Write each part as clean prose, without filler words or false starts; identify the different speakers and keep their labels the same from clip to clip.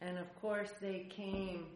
Speaker 1: And of course they came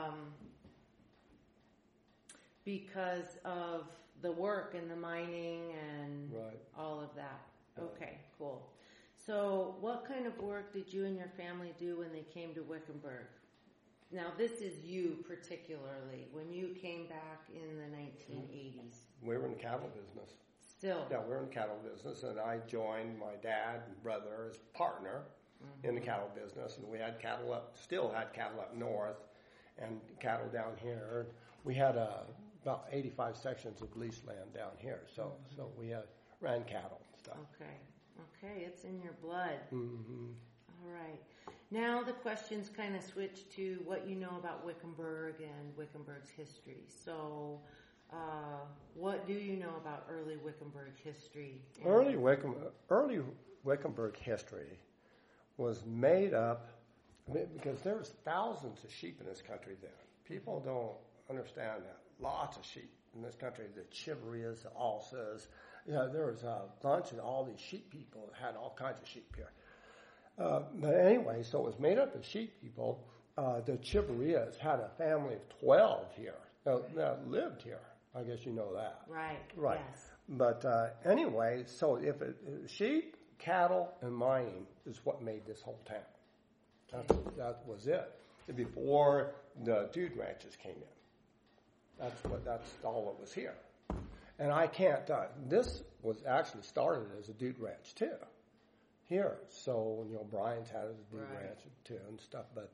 Speaker 1: because of the work and the mining and all of that. Okay, cool. So what kind of work did you and your family do when they came to Wickenburg? Now this is you particularly, when you came back in the 1980s.
Speaker 2: We were in the cattle business.
Speaker 1: Still?
Speaker 2: Yeah, we were in the cattle business, and I joined my dad and brother as partner in the cattle business, and we had cattle still had cattle up north and cattle down here. We had about 85 sections of leased land down here, so we ran cattle and stuff.
Speaker 1: Okay, it's in your blood.
Speaker 2: Mm-hmm.
Speaker 1: All right. Now the questions kind of switch to what you know about Wickenburg and Wickenburg's history. So, what do you know about early Wickenburg history?
Speaker 2: Early Wickenburg history was made up because there was thousands of sheep in this country then. People don't understand that. Lots of sheep in this country. The Chiverias, the Alsas. There was a bunch of all these sheep people that had all kinds of sheep here. But anyway, so it was made up of sheep people. The Chiverias had a family of 12 here that lived here. I guess you know that.
Speaker 1: Right. Yes.
Speaker 2: But anyway, so if sheep, cattle, and mining is what made this whole town. That was it. Before the dude ranches came in. That's all that was here. And I can't, this was actually started as a dude ranch too. Here. So, Brian's had a dude ranch too and stuff. But,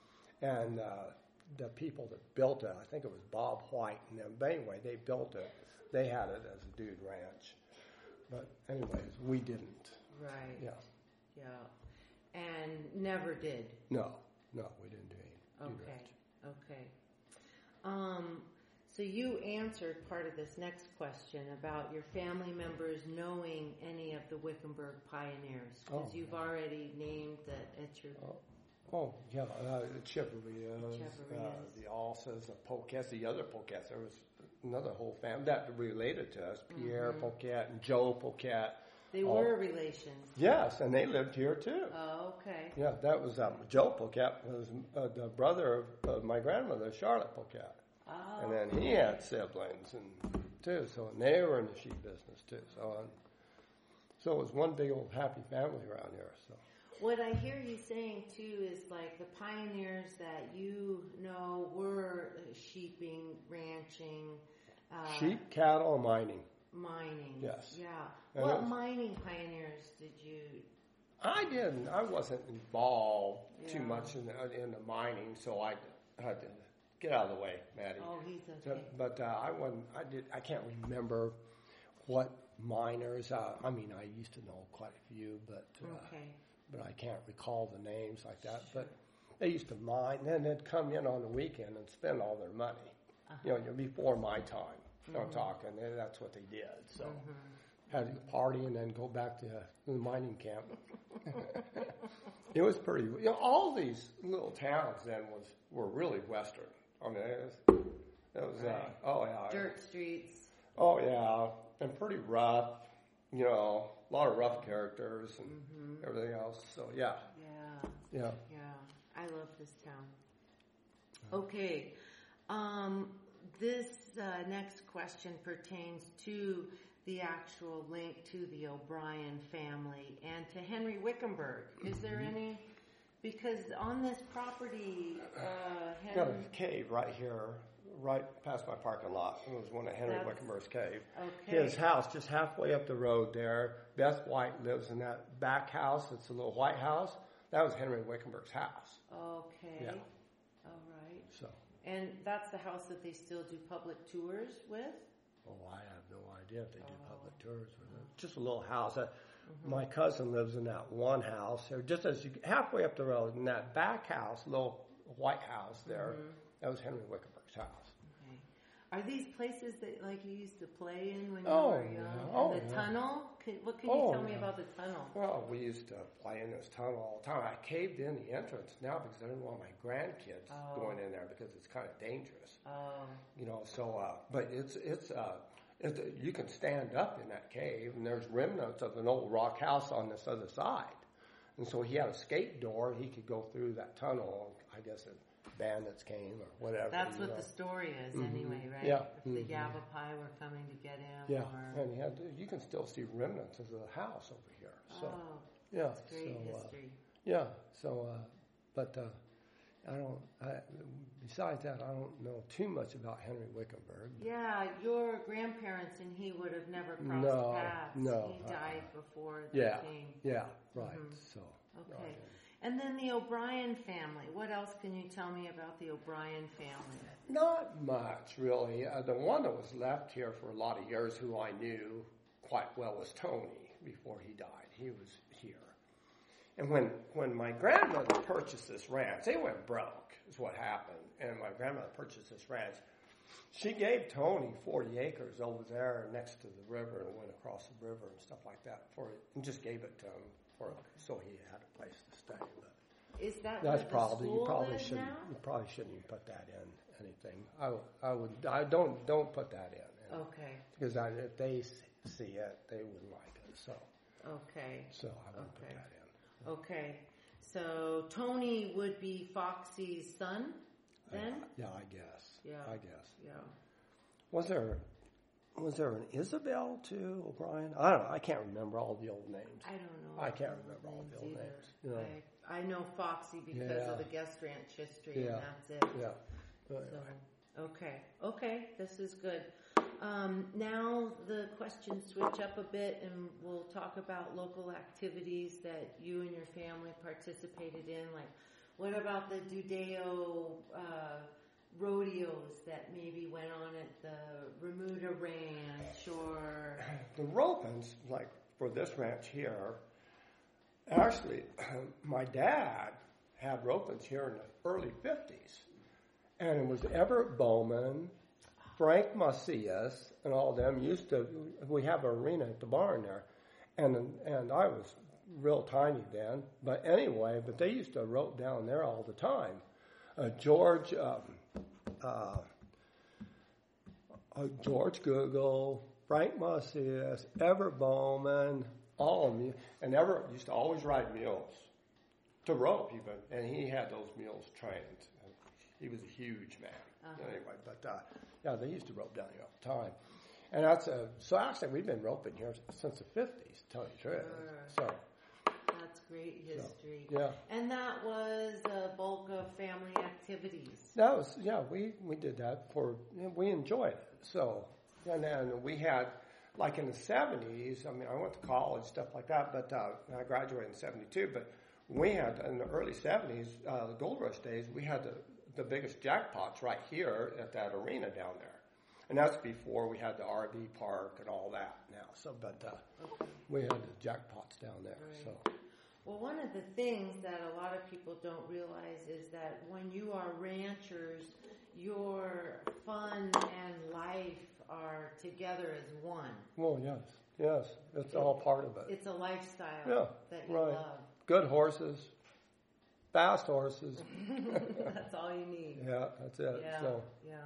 Speaker 2: the people that built it, I think it was Bob White and them. But anyway, they built it. They had it as a dude ranch. But anyways, we didn't.
Speaker 1: Right.
Speaker 2: Yeah.
Speaker 1: And never did.
Speaker 2: No, we didn't do any dude ranch.
Speaker 1: Okay. So you answered part of this next question about your family members knowing any of the Wickenburg pioneers, because you've already named that it's your...
Speaker 2: The Chiverias, the Alsas, the Poquets, the other Poquets. There was another whole family that related to us, Pierre Poquet and Joe Poquet.
Speaker 1: They were relations.
Speaker 2: Yes, and they lived here too.
Speaker 1: Oh, okay.
Speaker 2: Yeah, that was Joe Poquet was the brother of my grandmother, Charlotte Poquet.
Speaker 1: Oh.
Speaker 2: And then he had siblings too, and they were in the sheep business too. So it was one big old happy family around here. So.
Speaker 1: What I hear you saying too is like the pioneers that you know were sheeping, ranching.
Speaker 2: Sheep, cattle, and mining.
Speaker 1: Mining.
Speaker 2: Yes.
Speaker 1: Yeah. What mining pioneers did you?
Speaker 2: I didn't. I wasn't involved too much in the mining, so I had to get out of the way, Maddie.
Speaker 1: Oh, he's okay.
Speaker 2: But I wasn't. I can't remember what miners. I used to know quite a few, but I can't recall the names like that. But they used to mine, and then they'd come in on the weekend and spend all their money. Before my time. I'm talking. That's what they did. So had a party and then go back to the mining camp. It was pretty. All these little towns then were really Western. I mean, it was
Speaker 1: dirt streets.
Speaker 2: Oh yeah, and pretty rough. A lot of rough characters and everything else. So yeah.
Speaker 1: I love this town. Okay. This next question pertains to the actual link to the O'Brien family and to Henry Wickenburg. Is there any? Because on this property,
Speaker 2: got a cave right here, right past my parking lot. It was one of Henry Wickenburg's cave.
Speaker 1: Okay.
Speaker 2: His house, just halfway up the road there. Beth White lives in that back house. It's a little white house. That was Henry Wickenburg's house.
Speaker 1: Okay.
Speaker 2: Yeah.
Speaker 1: All right.
Speaker 2: So.
Speaker 1: And that's the house that they still do public tours with?
Speaker 2: Oh, I have no idea if they do public tours with it. Just a little house. My cousin lives in that one house. Or just as you halfway up the road, in that back house, little white house there, that was Henry Wickenburg's house.
Speaker 1: Okay. Are these places that you used to play in when you were young?
Speaker 2: Yeah.
Speaker 1: The tunnel? What can you tell me about the tunnel?
Speaker 2: Well, we used to play in this tunnel all the time. I caved in the entrance now because I didn't want my grandkids going in there because it's kind of dangerous. But it's you can stand up in that cave, and there's remnants of an old rock house on this other side. And so he had a skate door. He could go through that tunnel. I guess bandits came or whatever.
Speaker 1: That's what the story is, anyway, right?
Speaker 2: Yeah.
Speaker 1: If the Yavapai were coming to get him.
Speaker 2: Yeah,
Speaker 1: or...
Speaker 2: and you can still see remnants of the house over here. So,
Speaker 1: that's great history.
Speaker 2: But besides that, I don't know too much about Henry Wickenburg.
Speaker 1: Yeah, your grandparents and he would have never crossed paths.
Speaker 2: No.
Speaker 1: He died before they came.
Speaker 2: Yeah, right. So.
Speaker 1: Okay. And then the O'Brien family. What else can you tell me about the O'Brien family?
Speaker 2: Not much, really. The one that was left here for a lot of years, who I knew quite well, was Tony before he died. He was here. And when my grandmother purchased this ranch, they went broke, is what happened. And my grandmother purchased this ranch. She gave Tony 40 acres over there next to the river and went across the river and stuff like that and just gave it to him so he had a place to stay. But
Speaker 1: is that
Speaker 2: that's
Speaker 1: where
Speaker 2: probably
Speaker 1: the school
Speaker 2: you probably
Speaker 1: is
Speaker 2: shouldn't
Speaker 1: now?
Speaker 2: You probably shouldn't even put that in anything. I don't put that in.
Speaker 1: Okay.
Speaker 2: Because if they see it, they wouldn't like it. So
Speaker 1: okay.
Speaker 2: So I wouldn't put that in.
Speaker 1: Okay. So Tony would be Foxy's son then?
Speaker 2: Yeah, I guess.
Speaker 1: Yeah.
Speaker 2: I guess.
Speaker 1: Yeah.
Speaker 2: Was there an Isabel too, O'Brien? I don't know. I can't remember all the old names.
Speaker 1: I don't know.
Speaker 2: I can't remember all the old names. You know.
Speaker 1: I know Foxy because of the guest ranch history, and that's it.
Speaker 2: Yeah.
Speaker 1: So, okay, this is good. Now the questions switch up a bit, and we'll talk about local activities that you and your family participated in. Like, what about the Dudeo rodeos that maybe went on at the Remuda Ranch or...
Speaker 2: The Ropens, like for this ranch here, actually, my dad had Ropens here in the early 50s. And it was Everett Bowman, Frank Macias, and all of them we have an arena at the barn there. And I was real tiny then. But anyway, they used to rope down there all the time. George Google, Frank Macias, Everett Bowman, all of them. And Everett used to always ride mules to rope even, and he had those mules trained. He was a huge man. Anyway, but they used to rope down here all the time. And that's so actually we've been roping here since the 50s, to tell you the truth.
Speaker 1: Sure. So that's great history.
Speaker 2: So, yeah.
Speaker 1: And that was a bulk of family activities.
Speaker 2: That was, we did that we enjoyed it. So, and then we had, like in the 70s, I went to college, stuff like that, but I graduated in 72, but we had, in the early 70s, the Gold Rush days, we had the biggest jackpots right here at that arena down there. And that's before we had the RV park and all that now. So, but we had the jackpots down there. Right. So.
Speaker 1: Well, one of the things that a lot of people don't realize is that when you are ranchers, your fun and life are together as one.
Speaker 2: Well, yes, it's all part of it.
Speaker 1: It's a lifestyle that you love.
Speaker 2: Good horses, fast horses.
Speaker 1: That's all you need.
Speaker 2: Yeah, that's it.
Speaker 1: Yeah, So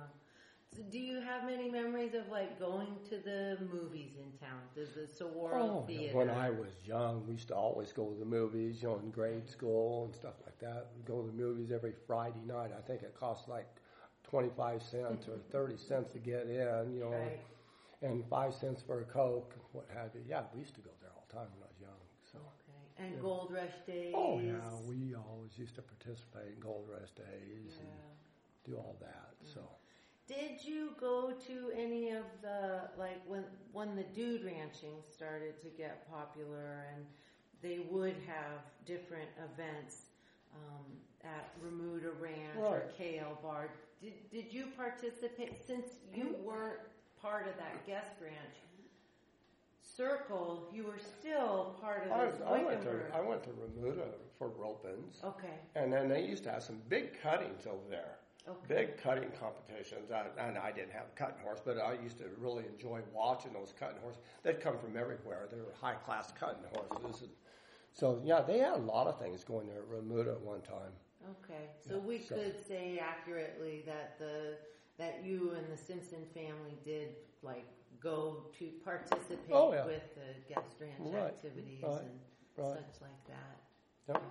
Speaker 1: do you have many memories of going to the movies in town? Does the Saguaro Theater?
Speaker 2: When I was young, we used to always go to the movies, in grade school and stuff like that. We'd go to the movies every Friday night. I think it cost like 25 cents or 30 cents to get in,
Speaker 1: right.
Speaker 2: And 5 cents for a Coke, what have you. Yeah, we used to go there all the time when I was young. So.
Speaker 1: Okay. And Gold Rush days?
Speaker 2: Oh, yeah. We always used to participate in Gold Rush days and do all that, so...
Speaker 1: Did you go to any of the, when the dude ranching started to get popular and they would have different events at Remuda Ranch or KL Bar, did you participate, since you weren't part of that guest ranch circle, you were still part of this Wickenburg?
Speaker 2: I went to Remuda for Ropens.
Speaker 1: Okay.
Speaker 2: And then they used to have some big cuttings over there.
Speaker 1: Okay.
Speaker 2: Big cutting competitions, and I didn't have a cutting horse, but I used to really enjoy watching those cutting horses. They'd come from everywhere. They were high-class cutting horses. And so, they had a lot of things going there at Remuda at one time.
Speaker 1: Okay, so we could say accurately that you and the Simpson family did, go to participate with the guest ranch activities and such like that.
Speaker 2: Yep.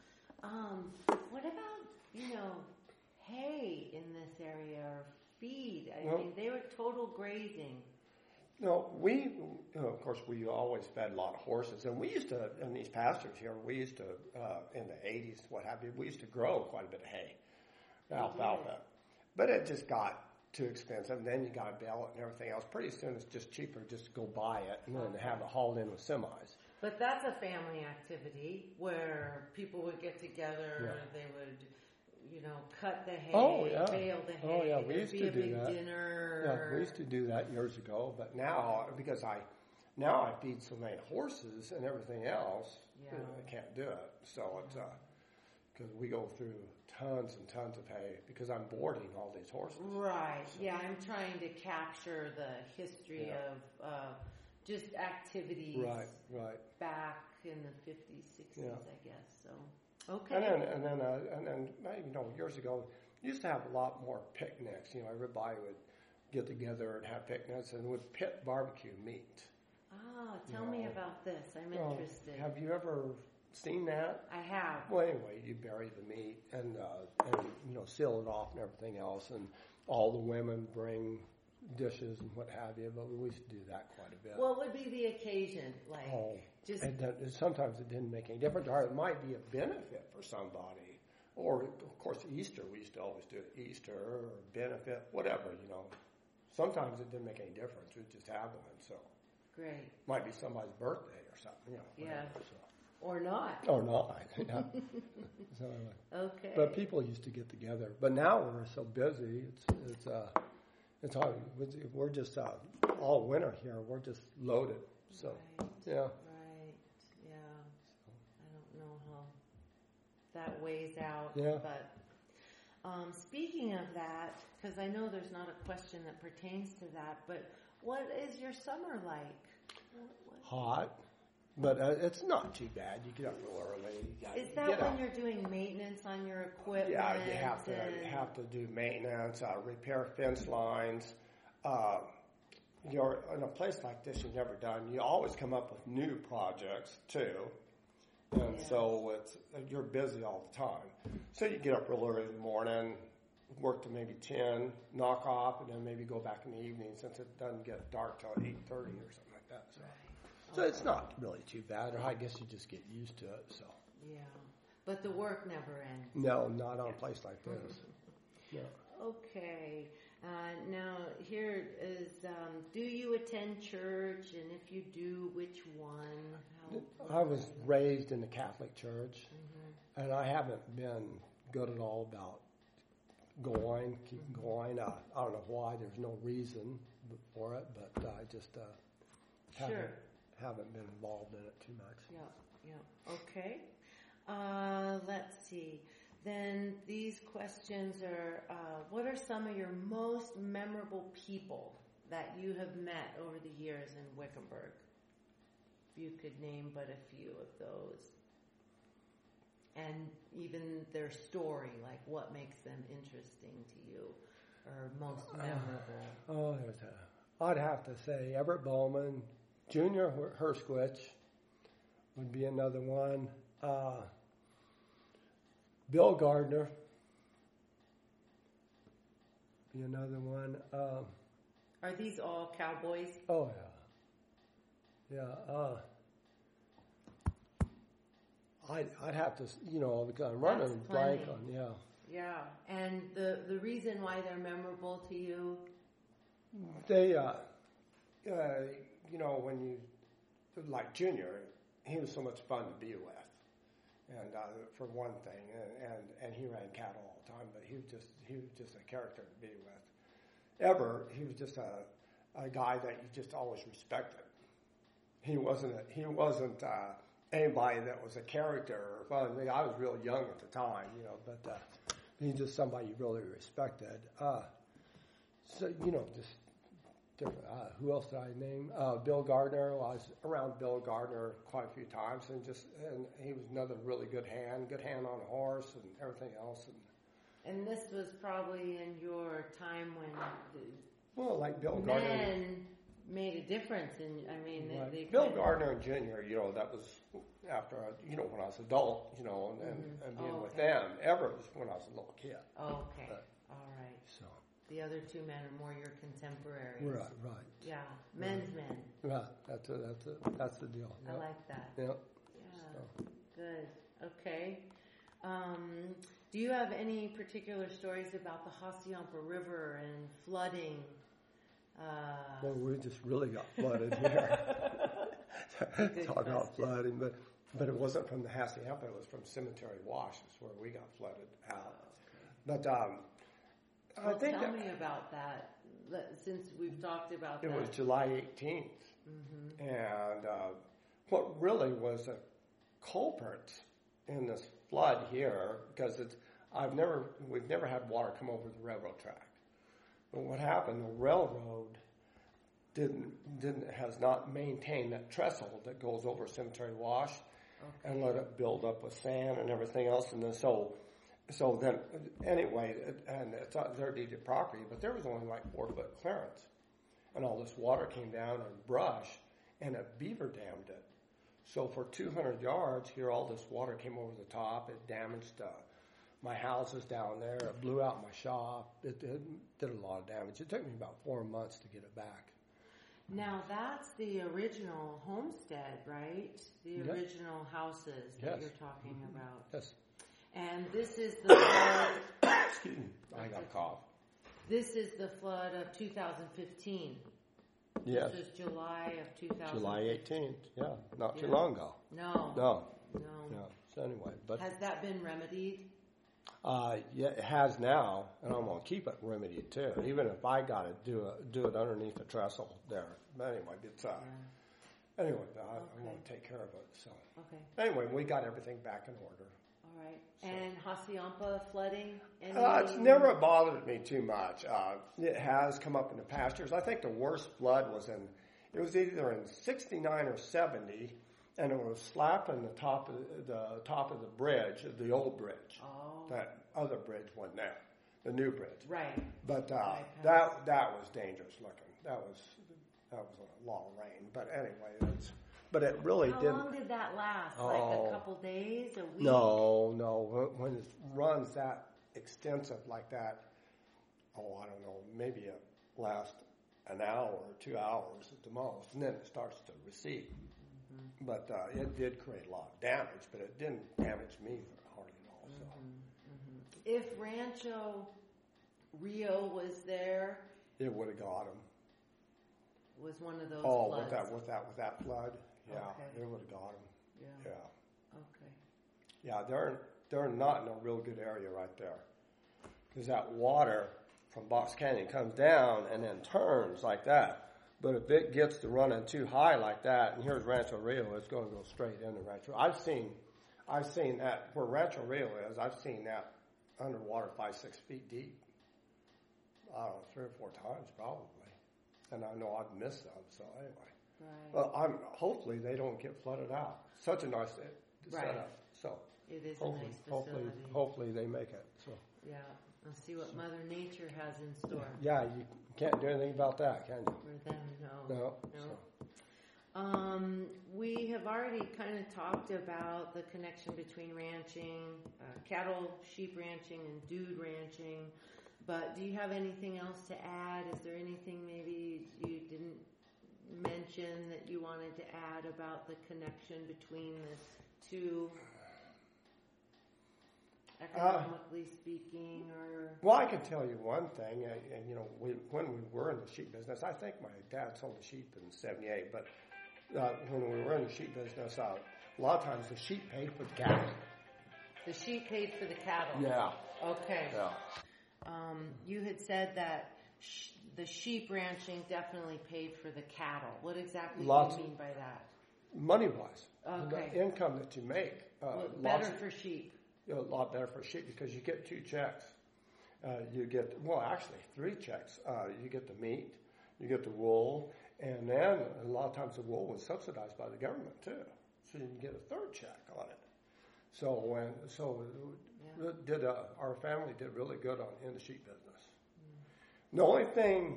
Speaker 1: What about, hay in this area or feed? I mean, they were total grazing.
Speaker 2: No, of course, we always fed a lot of horses. And we used to, in these pastures here, we used to, in the 80s, what have you, we used to grow quite a bit of hay, alfalfa. But it just got too expensive. And then you got to bale it and everything else. Pretty soon it's just cheaper just to go buy it and then have it hauled in with semis.
Speaker 1: But that's a family activity where people would get together, they would, cut the hay, bale the hay.
Speaker 2: Oh, yeah, we used to do that.
Speaker 1: Dinner.
Speaker 2: Yeah, we used to do that years ago. But now, because I feed so many horses and everything else, I can't do it. So it's, because we go through tons and tons of hay because I'm boarding all these horses.
Speaker 1: Right. So. Yeah, I'm trying to capture the history of just activities back in the 50s, 60s, I guess. So, okay.
Speaker 2: And then years ago, we used to have a lot more picnics. Everybody would get together and have picnics and would pit barbecue meat.
Speaker 1: Tell me about this. I'm interested.
Speaker 2: Have you ever seen that?
Speaker 1: I have.
Speaker 2: Well, anyway, you bury the meat and seal it off and everything else, and all the women bring dishes and what have you, but we used to do that quite a bit.
Speaker 1: What would be the occasion?
Speaker 2: Sometimes it didn't make any difference, or it might be a benefit for somebody. Or, of course, Easter, we used to always do Easter or benefit, whatever, Sometimes it didn't make any difference. We'd just have them, and so.
Speaker 1: Great.
Speaker 2: Might be somebody's birthday or something, whatever, so.
Speaker 1: Or not.
Speaker 2: Or not. Yeah. So,
Speaker 1: okay.
Speaker 2: But people used to get together. But now we're so busy. It's hard. We're just all winter here. We're just loaded. So
Speaker 1: right.
Speaker 2: Yeah.
Speaker 1: Right. Yeah. So. I don't know how that weighs out.
Speaker 2: Yeah.
Speaker 1: But speaking of that, because I know there's not a question that pertains to that, but what is your summer like?
Speaker 2: Hot. But it's not too bad. You get up real early.
Speaker 1: Is that when you're doing maintenance on your equipment?
Speaker 2: Yeah, you have to do maintenance, repair fence lines. In a place like this you've never done, you always come up with new projects too. And so you're busy all the time. So you get up real early in the morning, work to maybe 10, knock off, and then maybe go back in the evening since it doesn't get dark till 8:30 or something like that. So it's not really too bad, or I guess you just get used to it. So
Speaker 1: yeah, but the work never ends.
Speaker 2: No, not on a place like this. Yeah.
Speaker 1: Okay. Now here is: do you attend church, and if you do, which one?
Speaker 2: I was raised in the Catholic Church, and I haven't been good at all about keeping going. I don't know why. There's no reason for it, but I just haven't been involved in it too much.
Speaker 1: Yeah. Okay. Let's see. Then these questions are, what are some of your most memorable people that you have met over the years in Wickenburg? If you could name but a few of those. And even their story, like what makes them interesting to you or most memorable.
Speaker 2: I'd have to say Everett Bowman, Junior Herskowitz would be another one. Bill Gardner be another one.
Speaker 1: Are these all cowboys?
Speaker 2: Oh yeah. I'd have to, because I'm running a blank on,
Speaker 1: Yeah, and the reason why they're memorable to you?
Speaker 2: They, when you, like Junior, he was so much fun to be with. And for one thing, and he ran cattle all the time, but he was just a character to be with. He was just a guy that you just always respected. He wasn't anybody that was a character or fun. I mean, I was real young at the time, but he's just somebody you really respected. So just different. Who else did I name? Bill Gardner. I was around Bill Gardner quite a few times, and he was another really good hand on a horse and everything else.
Speaker 1: And this was probably in your time when
Speaker 2: like Bill Gardner
Speaker 1: men made a difference. Right.
Speaker 2: Bill Gardner and Junior, that was after, when I was adult, and being with them. Ever was when I was a little kid.
Speaker 1: Oh, okay. All right. So the other two men are more your contemporaries.
Speaker 2: Right.
Speaker 1: Yeah, men's men.
Speaker 2: Right. That's the deal.
Speaker 1: I like that.
Speaker 2: Yep.
Speaker 1: Yeah. So. Good. Okay. Do you have any particular stories about the Hassayampa River and flooding?
Speaker 2: Well, we just really got flooded here. Talk about flooding, but it wasn't from the Hassayampa. It was from Cemetery Wash. Is where we got flooded out. But I think
Speaker 1: tell me about that. Since we've talked about
Speaker 2: it
Speaker 1: that.
Speaker 2: was July 18th, and what really was a culprit in this flood here, because we've never had water come over the railroad track. But what happened? The railroad has not maintained that trestle that goes over Cemetery Wash, and let it build up with sand and everything else, and then so then anyway, and it's their deeded property, but there was only like 4-foot clearance, and all this water came down and brush, and it beaver dammed it. So for 200 yards here, all this water came over the top. It damaged my houses down there. It blew out my shop. It did a lot of damage. It took me about 4 months to get it back.
Speaker 1: Now that's the original homestead, right? The original houses that you're talking about.
Speaker 2: Yes.
Speaker 1: And this is the flood.
Speaker 2: Excuse me. I got a cough.
Speaker 1: This is the flood of 2015.
Speaker 2: Yes.
Speaker 1: This is July of 2015.
Speaker 2: July 18th. Yeah, not too long ago.
Speaker 1: No.
Speaker 2: So anyway, but
Speaker 1: has that been remedied?
Speaker 2: Yeah, it has now, and I'm gonna keep it remedied too. Even if I got to do it underneath the trestle there. But anyway, it's I'm gonna take care of it. So anyway, we got everything back in order.
Speaker 1: All right. So. And Hassayampa flooding?
Speaker 2: It's never bothered me too much. It has come up in the pastures. I think the worst flood was either in 69 or 70, and it was slapping the top of the bridge, the old bridge.
Speaker 1: Oh.
Speaker 2: That other bridge wasn't there, the new bridge.
Speaker 1: Right.
Speaker 2: But that was dangerous looking. That was a lot of rain. But anyway, but it really didn't.
Speaker 1: How long did that last? Like a couple days, a week?
Speaker 2: No. When it runs that extensive like that, I don't know, maybe it lasts an hour or 2 hours at the most, and then it starts to recede. Mm-hmm. But it did create a lot of damage, but it didn't damage me hardly at all. So.
Speaker 1: Mm-hmm. If Rancho Rio was there,
Speaker 2: it would have got him.
Speaker 1: Was one of those floods?
Speaker 2: with that flood, yeah, it would have got him. Yeah.
Speaker 1: Okay.
Speaker 2: Yeah, they're not in a real good area right there, because that water from Box Canyon comes down and then turns like that. But if it gets to running too high like that, and here's Rancho Rio, it's going to go straight into Rancho. I've seen that where Rancho Rio is. I've seen that underwater 5-6 feet deep. I don't know, 3 or 4 times probably, and I know I've missed them. So anyway, well, hopefully they don't get flooded out. Such a nice setup. So
Speaker 1: it is a nice facility.
Speaker 2: Hopefully they make it. So
Speaker 1: yeah. Let's see what Mother Nature has in store.
Speaker 2: Yeah, you can't do anything about that, can you?
Speaker 1: For them, no.
Speaker 2: So.
Speaker 1: We have already kind of talked about the connection between ranching, cattle, sheep ranching, and dude ranching. But do you have anything else to add? Is there anything maybe you didn't mention that you wanted to add about the connection between the two? Economically speaking, or
Speaker 2: well, I can tell you one thing. When we were in the sheep business, I think my dad sold the sheep in '78. But when we were in the sheep business, a lot of times the sheep paid for the cattle.
Speaker 1: The sheep paid for the cattle.
Speaker 2: Yeah.
Speaker 1: Okay.
Speaker 2: Yeah.
Speaker 1: You had said that the sheep ranching definitely paid for the cattle. What exactly do you mean by that?
Speaker 2: Money-wise,
Speaker 1: okay.
Speaker 2: The income that you make.
Speaker 1: Better for sheep.
Speaker 2: A lot better for sheep because you get 2 checks. You get, actually 3 checks. You get the meat, you get the wool, and then a lot of times the wool was subsidized by the government too. So you can get a 3rd check on it. Our family did really good in the sheep business. The only thing,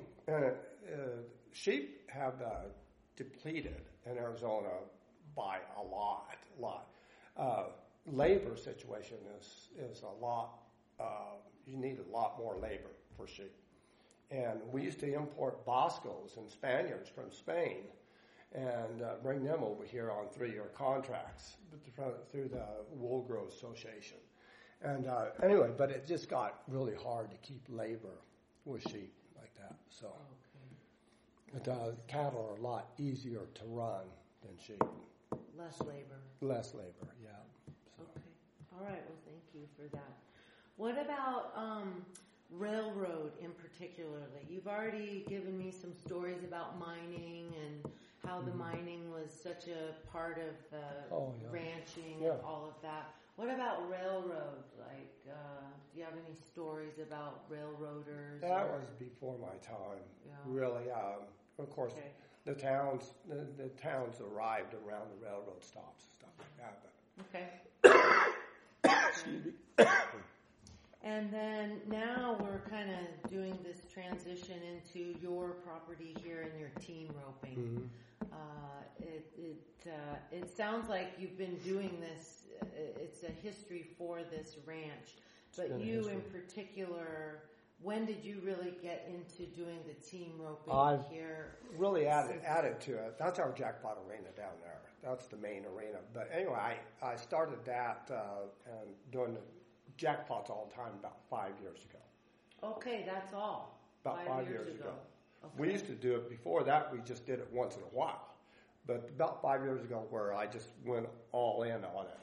Speaker 2: sheep have depleted in Arizona by a lot. a lot. Labor situation is a lot. You need a lot more labor for sheep. And we used to import Boscos and Spaniards from Spain and bring them over here on 3-year contracts through the Wool Growers Association. And anyway, but it just got really hard to keep labor with sheep like that. So, but cattle are a lot easier to run than sheep.
Speaker 1: Less labor.
Speaker 2: Less labor, yeah. So.
Speaker 1: Okay. All right. Well, thank you for that. What about railroad in particularly? You've already given me some stories about mining and how the mining was such a part of ranching and all of that. What about railroad? Like, do you have any stories about railroaders?
Speaker 2: That was before my time. Yeah. Really, of course, the towns arrived around the railroad stops and stuff like that. But.
Speaker 1: Okay. And then now we're kind of doing this transition into your property here and your team roping. It sounds like you've been doing this. It's a history for this ranch, but you in particular, when did you really get into doing the team roping here?
Speaker 2: Really added to it. That's our jackpot arena down there. That's the main arena. But anyway, I started that and doing the jackpots all the time about 5 years ago.
Speaker 1: Okay, that's all.
Speaker 2: About 5 years ago.
Speaker 1: Okay.
Speaker 2: We used to do it before that. We just did it once in a while. But about 5 years ago, where I just went all in on it.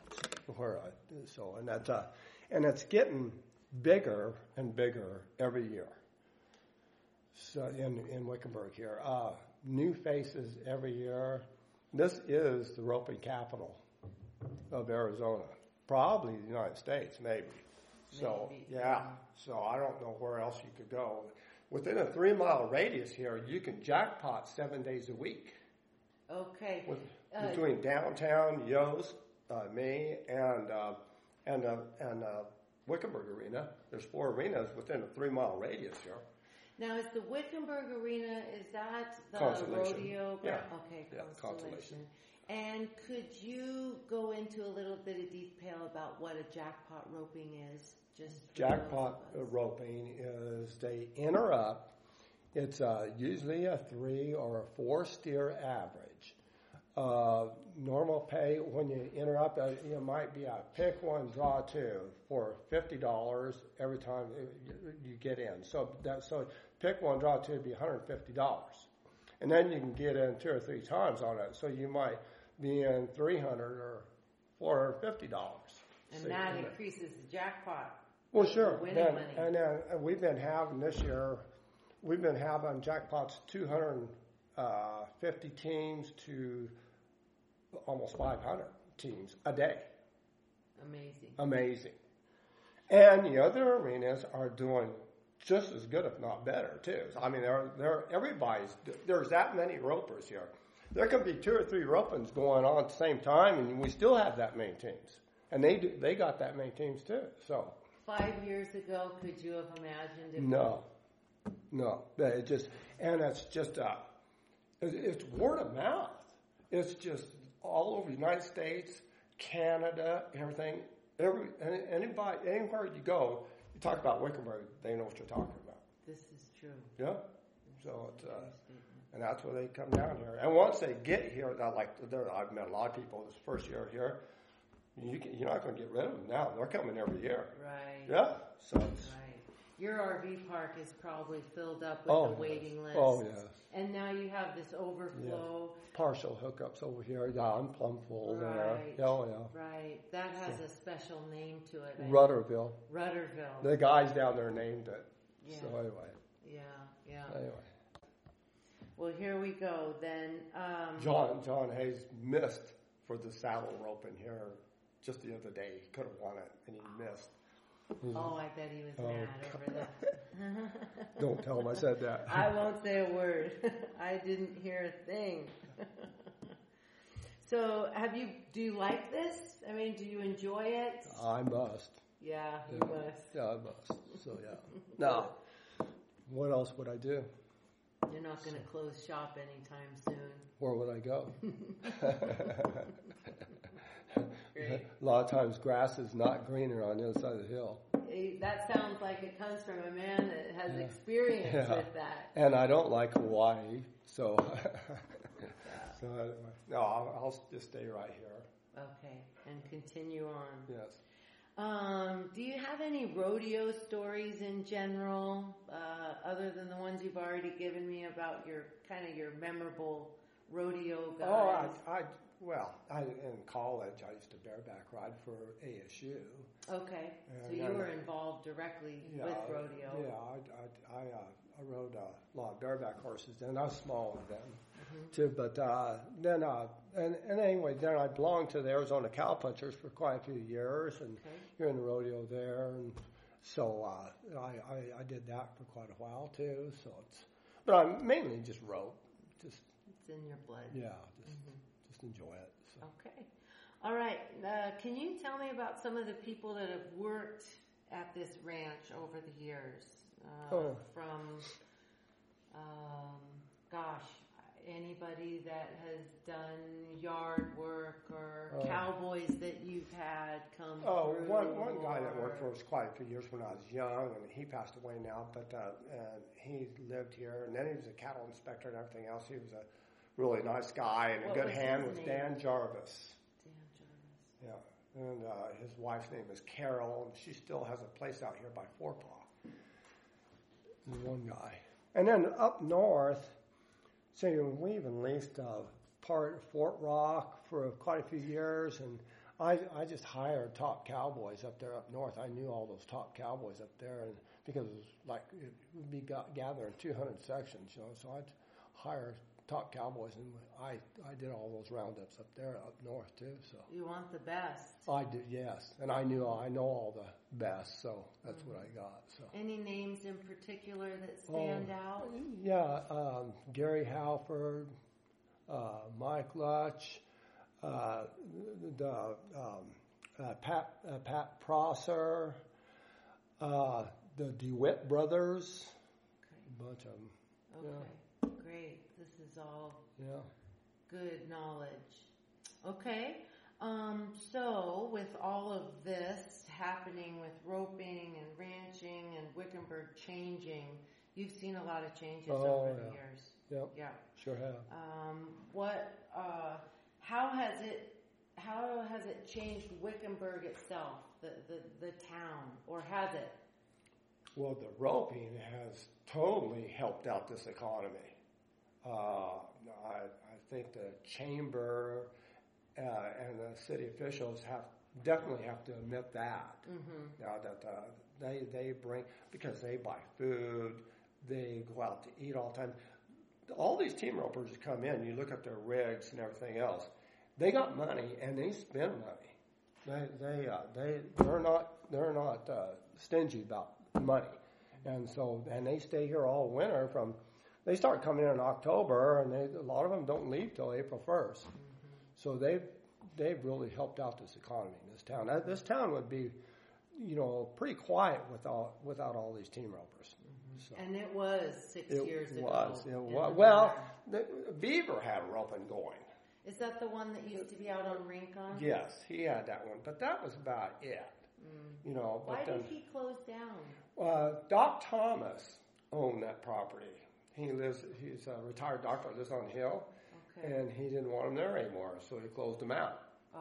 Speaker 2: And it's getting bigger and bigger every year. So in Wickenburg here, new faces every year. This is the roping capital of Arizona, probably the United States, maybe. So so I don't know where else you could go. Within a 3-mile radius here, you can jackpot 7 days a week.
Speaker 1: Okay.
Speaker 2: Between downtown, Yost, me, and Wickenburg Arena. There's 4 arenas within a 3-mile radius here.
Speaker 1: Now, is the Wickenburg Arena, is that the rodeo?
Speaker 2: Yeah.
Speaker 1: Okay,
Speaker 2: yeah, Constellation.
Speaker 1: And could you go into a little bit of detail about what a jackpot roping is?
Speaker 2: Jackpot roping is they enter up. It's usually a 3 or a 4 steer average. Normal pay when you enter up, it might be a pick one, draw two for $50 every time you get in. So pick one, draw two would be $150, and then you can get in 2 or 3 times on it. So you might be in $300 or $450.
Speaker 1: And that increases the jackpot.
Speaker 2: Well, sure.
Speaker 1: Winning money.
Speaker 2: And we've been having this year. We've been having jackpots 250 teams to almost 500 teams a day. Amazing. And the other arenas are doing just as good, if not better, too. I mean, there's that many ropers here. There can be 2 or 3 ropings going on at the same time, and we still have that many teams. And they got that many teams, too. So
Speaker 1: 5 years ago, could you have imagined it?
Speaker 2: No. It's just it's word of mouth. It's just all over the United States, Canada, everything. Anywhere you go, you talk about Wickenburg, they know what you're talking about.
Speaker 1: This is true.
Speaker 2: Yeah. So it's and that's where they come down here. And once they get here, I've met a lot of people this first year here. You're not going to get rid of them now. They're coming every year.
Speaker 1: Right.
Speaker 2: Yeah. So
Speaker 1: right. Your RV park is probably filled up with a waiting list.
Speaker 2: Oh, yes.
Speaker 1: And now you have this overflow.
Speaker 2: Yeah. Partial hookups over here. Yeah, I'm plumb full there.
Speaker 1: Yeah.
Speaker 2: Oh, yeah.
Speaker 1: Right. That has a special name to it.
Speaker 2: Rudderville.
Speaker 1: Rudderville.
Speaker 2: The guys down there named it.
Speaker 1: Yeah.
Speaker 2: So anyway.
Speaker 1: Yeah.
Speaker 2: Anyway.
Speaker 1: Well, here we go then.
Speaker 2: John Hayes missed for the saddle roping here just the other day. He could have won it, and he missed.
Speaker 1: Oh, I bet he was mad over that.
Speaker 2: Don't tell him I said that.
Speaker 1: I won't say a word. I didn't hear a thing. So, do you like this? I mean, do you enjoy it?
Speaker 2: I must.
Speaker 1: Yeah, you must.
Speaker 2: Yeah, I must. So, yeah. Now, what else would I do?
Speaker 1: You're not going to close shop anytime soon.
Speaker 2: Where would I go?
Speaker 1: Great.
Speaker 2: A lot of times grass is not greener on the other side of the hill.
Speaker 1: That sounds like it comes from a man that has experience with that.
Speaker 2: And I don't like Hawaii, so so anyway. No, I'll just stay right here.
Speaker 1: Okay, and continue on.
Speaker 2: Yes.
Speaker 1: Do you have any rodeo stories in general, other than the ones you've already given me about your memorable rodeo guys?
Speaker 2: In college I used to bareback ride for ASU.
Speaker 1: Okay, so you were involved directly with rodeo.
Speaker 2: Yeah, I rode a lot of bareback horses, and I was small with them too. But then anyway, then I belonged to the Arizona Cowpunchers for quite a few years, and you're in the rodeo there, and so I did that for quite a while too. So but I mainly just rode. It's
Speaker 1: in your blood.
Speaker 2: Yeah, just enjoy it. So.
Speaker 1: Okay. All right. Can you tell me about some of the people that have worked at this ranch over the years? From, anybody that has done yard work or cowboys that you've had come through?
Speaker 2: One guy that worked for us quite a few years when I was young, and he passed away now, but and he lived here, and then he was a cattle inspector and everything else. He was a really nice guy and a good hand with Dan Jarvis. Yeah, and his wife's name is Carol, and she still has a place out here by Forepaugh. One guy. And then up north, we even leased part of Fort Rock for quite a few years, and I just hired top cowboys up there up north. I knew all those top cowboys up there, and because it was like it would be gathering 200 sections, so I'd hire top cowboys, and I did all those roundups up there up north too. So
Speaker 1: you want the best.
Speaker 2: I did, yes, and I know all the best, so that's what I got. So
Speaker 1: any names in particular that stand out?
Speaker 2: Yeah, Gary Halford, Mike Lutch, Pat Prosser, the DeWitt brothers, a bunch of them.
Speaker 1: Okay. Yeah. Great. This is all good knowledge. Okay. So with all of this happening with roping and ranching and Wickenburg changing, you've seen a lot of changes over the years.
Speaker 2: Yep.
Speaker 1: Yeah.
Speaker 2: Sure have.
Speaker 1: How has it changed Wickenburg itself, the town, or has it?
Speaker 2: Well, the roping has totally helped out this economy. I think the chamber and the city officials definitely have to admit that. Now that they bring, because they buy food, they go out to eat all the time. All these team ropers come in. You look at their rigs and everything else. They got money and they spend money. They're not stingy about money, and they stay here all winter from. They start coming in October, and a lot of them don't leave till April 1st. So they've really helped out this economy in this town. This town would be, pretty quiet without all these team ropers. So,
Speaker 1: and it was 6 years ago.
Speaker 2: It was. Well, Beaver had a roping going.
Speaker 1: Is that the one that used to be out on Rincon?
Speaker 2: Yes, he had that one, but that was about it.
Speaker 1: Why did he close down?
Speaker 2: Doc Thomas owned that property. He's a retired doctor, lives on the hill, and he didn't want him there anymore, so he closed him out.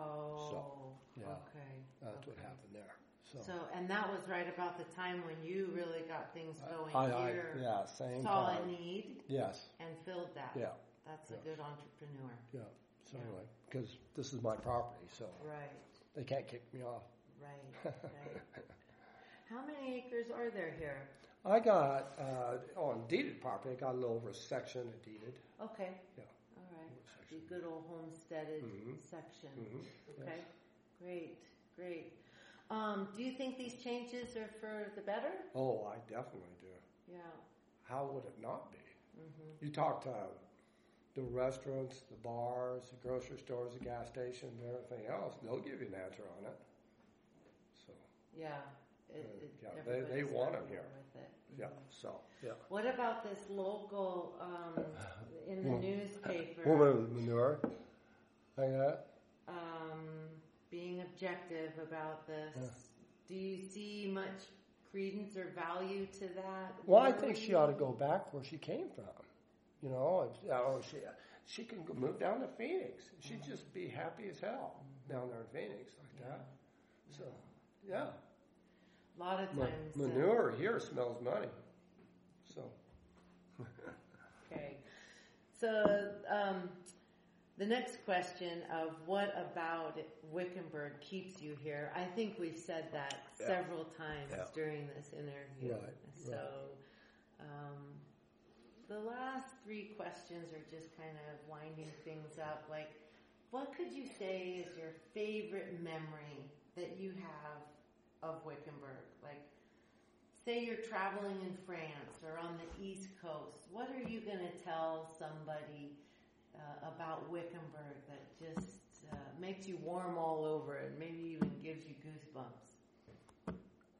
Speaker 2: That's what happened there.
Speaker 1: So, and that was right about the time when you really got things going here.
Speaker 2: Same
Speaker 1: saw
Speaker 2: time.
Speaker 1: a need.
Speaker 2: Yes.
Speaker 1: And filled that.
Speaker 2: Yeah.
Speaker 1: That's a good entrepreneur.
Speaker 2: Yeah. So anyway, because this is my property, so they can't kick me off.
Speaker 1: Right. How many acres are there here?
Speaker 2: I got, on deeded property, I got a little over a section of deeded.
Speaker 1: Okay.
Speaker 2: Yeah.
Speaker 1: All right. The good old homesteaded section. Okay. Yes. Great. Do you think these changes are for the better?
Speaker 2: Oh, I definitely do.
Speaker 1: Yeah.
Speaker 2: How would it not be? You talk to the restaurants, the bars, the grocery stores, the gas stations, and everything else, they'll give you an answer on it. So.
Speaker 1: Yeah.
Speaker 2: They want them here.
Speaker 1: With it.
Speaker 2: Yeah.
Speaker 1: What about this local in the newspaper?
Speaker 2: Woman with manure. Like that.
Speaker 1: being objective about this. Yeah. Do you see much credence or value to that?
Speaker 2: Well, I think she ought to go back where she came from. You know, she can move down to Phoenix. She'd just be happy as hell down there in Phoenix like that. So, yeah.
Speaker 1: A lot of times.
Speaker 2: Manure here smells money. So.
Speaker 1: Okay. So, the next question of what about Wickenburg keeps you here? I think we've said that several times during this interview.
Speaker 2: Right.
Speaker 1: So, the last three questions are just kind of winding things up. Like, what could you say is your favorite memory that you have of Wickenburg? Like, say you're traveling in France or on the East Coast. What are you going to tell somebody about Wickenburg that just makes you warm all over and maybe even gives you goosebumps?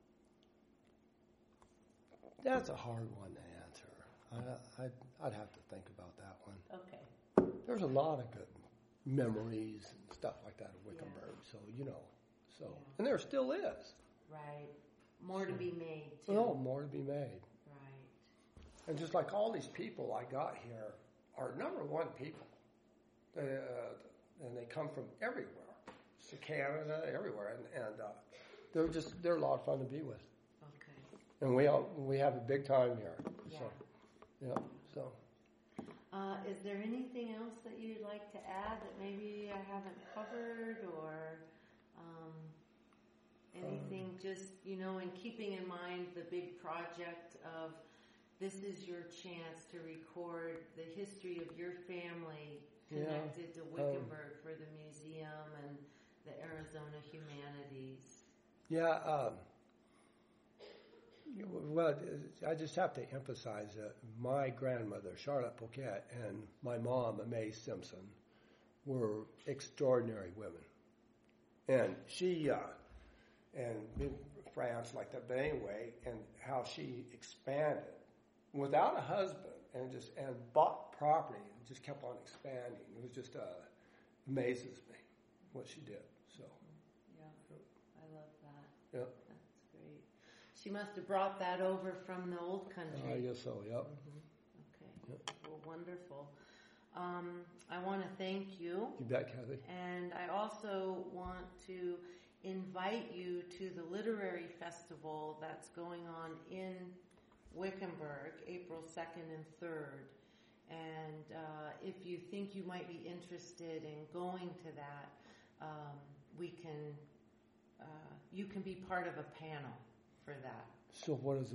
Speaker 2: That's a hard one to answer. I'd have to think about that one.
Speaker 1: Okay.
Speaker 2: There's a lot of good memories and stuff like that of Wickenburg, so you know. So and there still is.
Speaker 1: Right. More to be made, too.
Speaker 2: Oh, more to be made.
Speaker 1: Right.
Speaker 2: And just like all these people I got here are number one people. And they come from everywhere. To Canada, everywhere. And they're a lot of fun to be with.
Speaker 1: Okay.
Speaker 2: And we have a big time here.
Speaker 1: Yeah.
Speaker 2: So.
Speaker 1: Is there anything else that you'd like to add that maybe I haven't covered or anything just, in keeping in mind the big project of this is your chance to record the history of your family connected to Wickenburg for the museum and the Arizona Humanities.
Speaker 2: Yeah, well, I just have to emphasize that my grandmother, Charlotte Poquet, and my mom, Mae Simpson, were extraordinary women. And she, and in France like that, but anyway, and how she expanded without a husband and bought property and just kept on expanding. It was just, amazes me what she did. So.
Speaker 1: Yeah, I love that.
Speaker 2: Yep.
Speaker 1: That's great. She must have brought that over from the old country.
Speaker 2: I guess so, yep.
Speaker 1: Mm-hmm. Okay. Yep. Well, wonderful. I want to thank you.
Speaker 2: You bet, Kathy.
Speaker 1: And I also want to invite you to the literary festival that's going on in Wickenburg, April 2nd and 3rd. And if you think you might be interested in going to that, you can be part of a panel for that.
Speaker 2: So what is